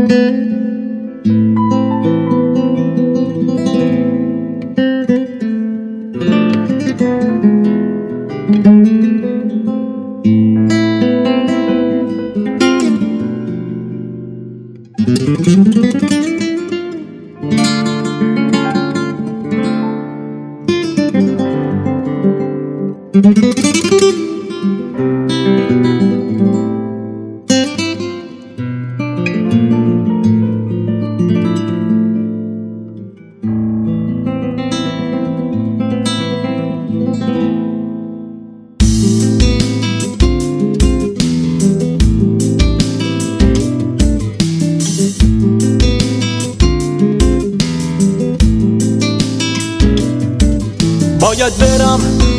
باید برم،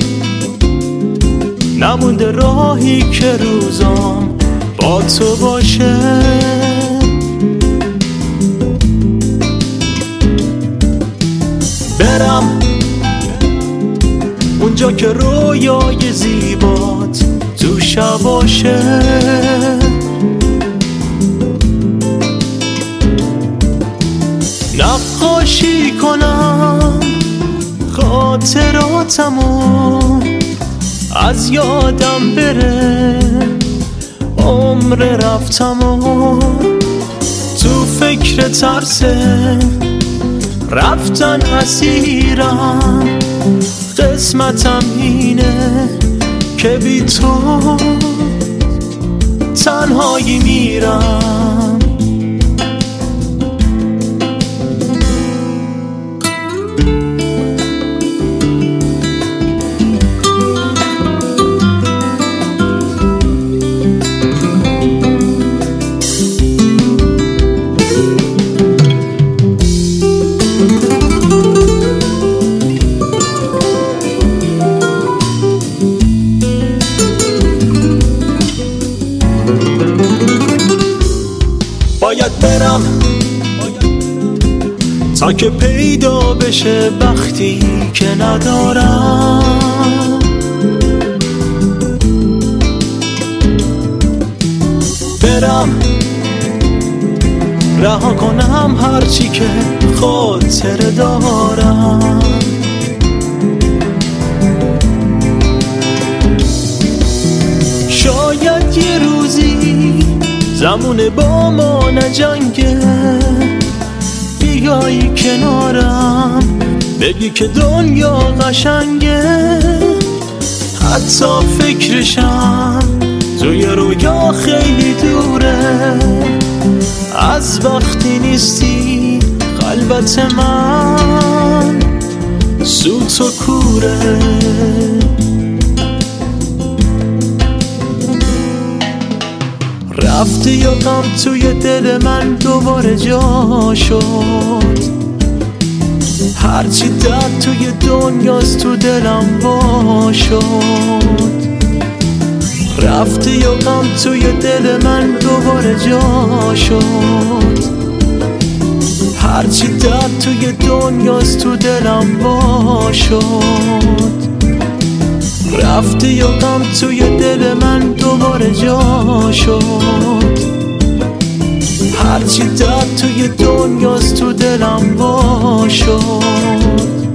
نمونده راهی که روزام با تو باشه. برم اونجا که رویای زیبات تو شباشه. نقاشی کنم خاطراتمو، از یادم بره عمر رفتمو. تو فکر ترسه رفتن اسیرم، قسمتم اینه که بی تو تنهایی میرم. باید برم تا که پیدا بشه وقتی که ندارم. برم رها کنم هرچی که خاطره دارم. شاید یه روزی زمونه با ما نجنگه، بیایی کنارم بگی که دنیا قشنگه. حتی فکرشم توی رویا خیلی دوره، از وقتی نیستی قلبت من سوت و کوره. رفتی و غم توی دل من دوباره جا شد، هرچی درد توی دنیاست تو دلم وا شد. رفتی و غم توی دل من دوباره جا شد، هرچی درد توی دنیاست تو دلم وا شد. رفتی و غم توی دل من دوباره جا شد، هرچی درد توی دنیاست تو دلم وا شد.